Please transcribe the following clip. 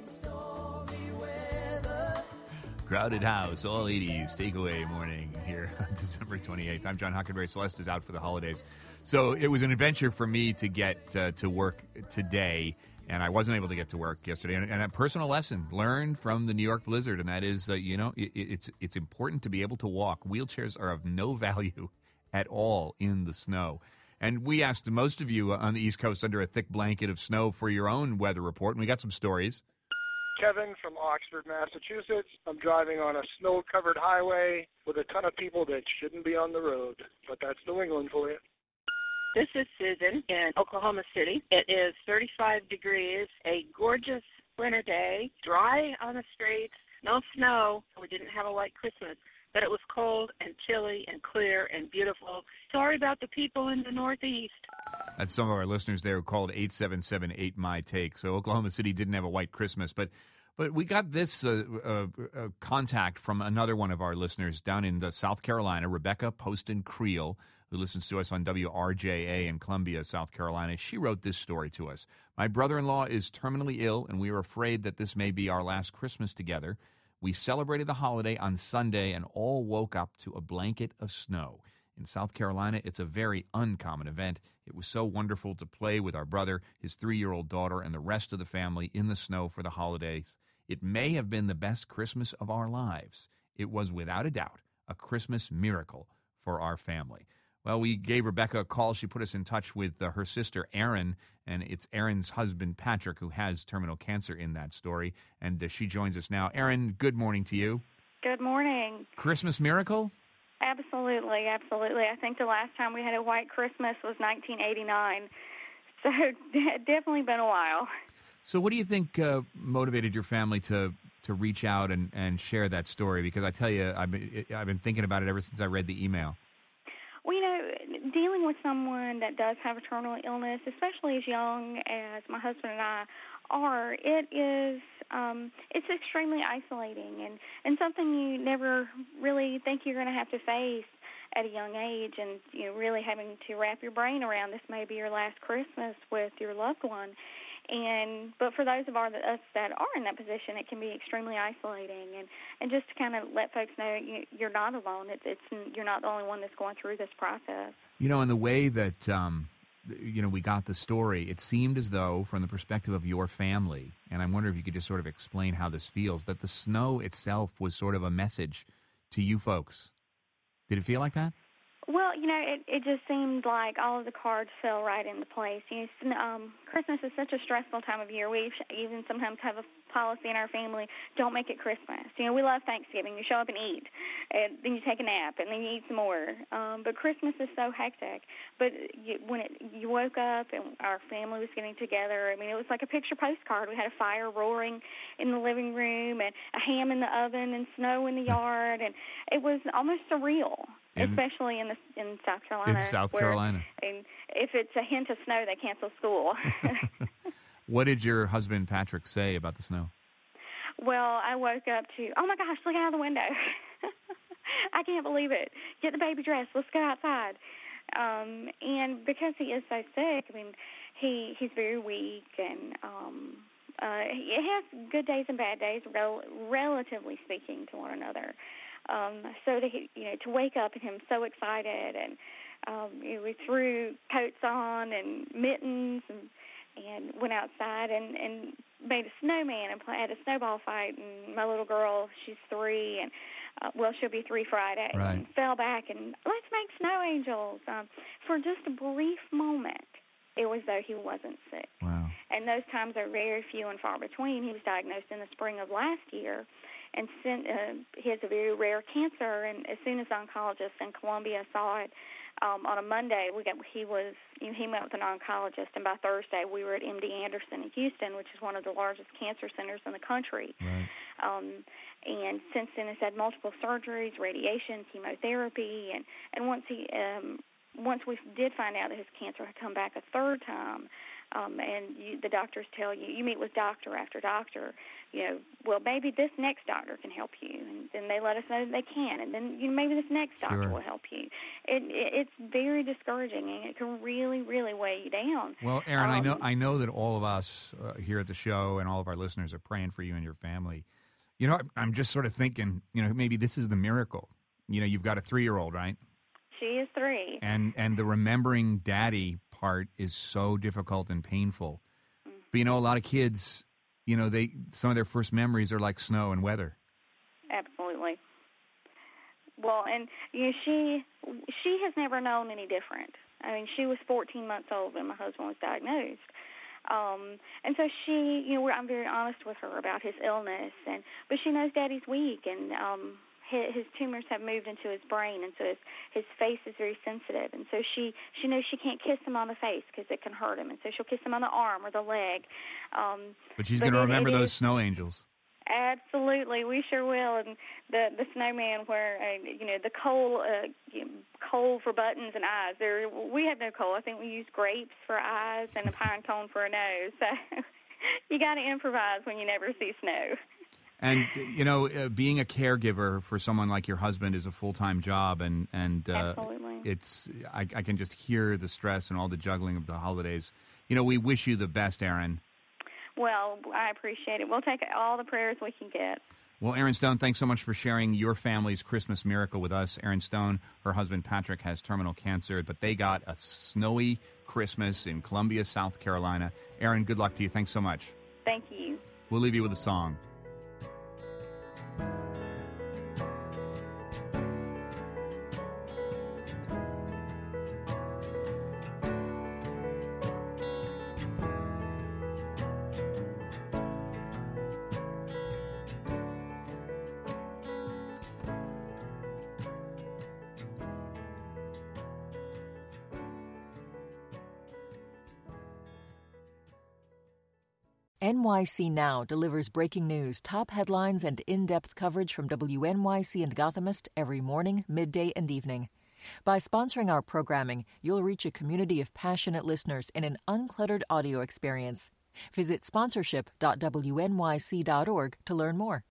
Crowded House, all 80s, takeaway morning here on December 28th. I'm John Huckenberry. Celeste is out for the holidays. So it was an adventure for me to get to work today, and I wasn't able to get to work yesterday. And a personal lesson learned from the New York blizzard, and that is, it's important to be able to walk. Wheelchairs are of no value at all in the snow. And we asked most of you on the East Coast under a thick blanket of snow for your own weather report, and we got some stories. Kevin from Oxford, Massachusetts. I'm driving on a snow-covered highway with a ton of people that shouldn't be on the road, but that's New England for you. This is Susan in Oklahoma City. It is 35 degrees, a gorgeous winter day, dry on the streets, no snow. We didn't have a white Christmas, but it was cold and chilly and clear and beautiful. Sorry about the people in the Northeast. That's some of our listeners there who called 877-8MY-TAKE. So Oklahoma City didn't have a white Christmas, but we got this contact from another one of our listeners down in South Carolina, Rebecca Poston Creel, who listens to us on WRJA in Columbia, South Carolina. She wrote this story to us. My brother-in-law is terminally ill, and we are afraid that this may be our last Christmas together. We celebrated the holiday on Sunday and all woke up to a blanket of snow. In South Carolina, it's a very uncommon event. It was so wonderful to play with our brother, his 3-year-old daughter, and the rest of the family in the snow for the holidays. It may have been the best Christmas of our lives. It was, without a doubt, a Christmas miracle for our family. Well, we gave Rebecca a call. She put us in touch with her sister, Erin, and it's Erin's husband, Patrick, who has terminal cancer in that story, and she joins us now. Erin, good morning to you. Good morning. Christmas miracle? Absolutely, absolutely. I think the last time we had a white Christmas was 1989, so it's definitely been a while. So what do you think motivated your family to reach out and share that story? Because I tell you, I've been thinking about it ever since I read the email. Well, dealing with someone that does have a terminal illness, especially as young as my husband and I are, it's extremely isolating and something you never really think you're going to have to face at a young age, and really having to wrap your brain around this may be your last Christmas with your loved one. But for those of us that are in that position, it can be extremely isolating. And just to kind of let folks know you're not alone. You're not the only one that's going through this process. In the way that we got the story, it seemed as though, from the perspective of your family, and I wonder if you could just sort of explain how this feels, that the snow itself was sort of a message to you folks. Did it feel like that? Well, it just seemed like all of the cards fell right into place. Christmas is such a stressful time of year. We even sometimes have a policy in our family, don't make it Christmas. We love Thanksgiving. You show up and eat, and then you take a nap, and then you eat some more. But Christmas is so hectic. But when you woke up and our family was getting together, it was like a picture postcard. We had a fire roaring in the living room and a ham in the oven and snow in the yard, and it was almost surreal. Especially in South Carolina. In South Carolina. And if it's a hint of snow, they cancel school. What did your husband, Patrick, say about the snow? Well, I woke up to, oh, my gosh, look out the window. I can't believe it. Get the baby dressed. Let's go outside. And because he is so sick, he's very weak, and he has good days and bad days, relatively speaking, to one another. So to wake up and him so excited, and we threw coats on and mittens and went outside and made a snowman and had a snowball fight. And my little girl, she's 3, and she'll be 3 Friday, right. And fell back and let's make snow angels. For just a brief moment, it was though he wasn't sick. Wow. And those times are very few and far between. He was diagnosed in the spring of last year, and he has a very rare cancer. And as soon as the oncologist in Columbia saw it on a Monday, he met with an oncologist, and by Thursday we were at MD Anderson in Houston, which is one of the largest cancer centers in the country. Right. And since then has had multiple surgeries, radiation, chemotherapy, and once we did find out that his cancer had come back a third time, And the doctors tell you, you meet with doctor after doctor, well, maybe this next doctor can help you, and then they let us know that they can, and then maybe this next doctor will help you. It's very discouraging, and it can really, really weigh you down. Well, Erin, I know that all of us here at the show and all of our listeners are praying for you and your family. I'm just sort of thinking, maybe this is the miracle. You've got a 3-year-old, right? She is 3. And the remembering daddy part is so difficult and painful. Mm-hmm. But a lot of kids, some of their first memories are like snow and weather. Absolutely. Well, and she has never known any different. I mean, she was 14 months old when my husband was diagnosed. And so I'm very honest with her about his illness, but she knows Daddy's weak, and his tumors have moved into his brain, and so his face is very sensitive, and so she knows she can't kiss him on the face because it can hurt him, and so she'll kiss him on the arm or the leg. But she's going to remember those snow angels. Absolutely, we sure will. And the snowman, where the coal for buttons and eyes. We had no coal. I think we used grapes for eyes and a pine cone for a nose. So you got to improvise when you never see snow. And being a caregiver for someone like your husband is a full-time job, and absolutely, it's I can just hear the stress and all the juggling of the holidays. We wish you the best, Erin. Well, I appreciate it. We'll take all the prayers we can get. Well, Erin Stone, thanks so much for sharing your family's Christmas miracle with us. Erin Stone, her husband Patrick has terminal cancer, but they got a snowy Christmas in Columbia, South Carolina. Erin, good luck to you. Thanks so much. Thank you. We'll leave you with a song. NYC Now delivers breaking news, top headlines, and in-depth coverage from WNYC and Gothamist every morning, midday, and evening. By sponsoring our programming, you'll reach a community of passionate listeners in an uncluttered audio experience. Visit sponsorship.wnyc.org to learn more.